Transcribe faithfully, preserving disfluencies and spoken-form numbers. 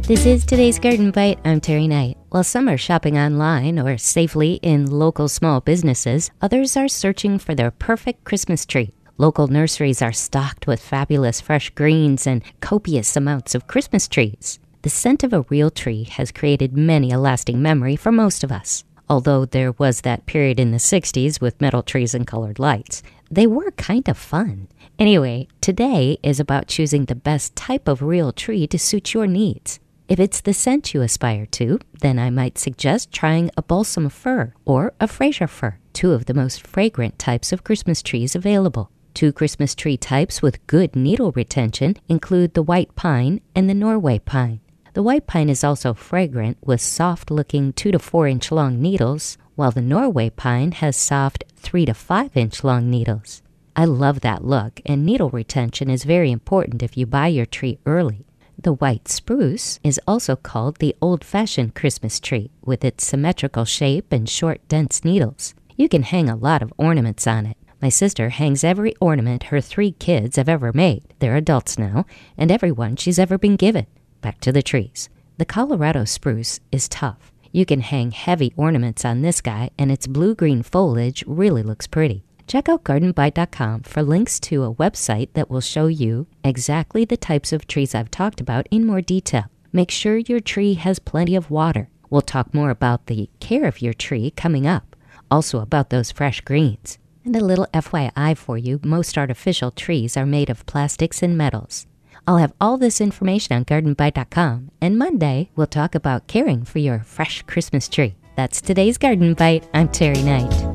This is today's Garden Bite. I'm Terry Knight. While some are shopping online or safely in local small businesses, others are searching for their perfect Christmas tree. Local nurseries are stocked with fabulous fresh greens and copious amounts of Christmas trees. The scent of a real tree has created many a lasting memory for most of us. Although there was that period in the sixties with metal trees and colored lights, they were kind of fun. Anyway, today is about choosing the best type of real tree to suit your needs. If it's the scent you aspire to, then I might suggest trying a balsam fir or a Fraser fir, two of the most fragrant types of Christmas trees available. Two Christmas tree types with good needle retention include the white pine and the Norway pine. The white pine is also fragrant with soft-looking two to four inch long needles, while the Norway pine has soft three to five inch long needles. I love that look, and needle retention is very important if you buy your tree early. The white spruce is also called the old-fashioned Christmas tree, with its symmetrical shape and short, dense needles. You can hang a lot of ornaments on it. My sister hangs every ornament her three kids have ever made. They're adults now, and every one she's ever been given. Back to the trees. The Colorado spruce is tough. You can hang heavy ornaments on this guy, and its blue-green foliage really looks pretty. Check out garden bite dot com for links to a website that will show you exactly the types of trees I've talked about in more detail. Make sure your tree has plenty of water. We'll talk more about the care of your tree coming up. Also about those fresh greens. And a little F Y I for you, most artificial trees are made of plastics and metals. I'll have all this information on garden bite dot com, and Monday we'll talk about caring for your fresh Christmas tree. That's today's Garden Bite. I'm Terry Knight.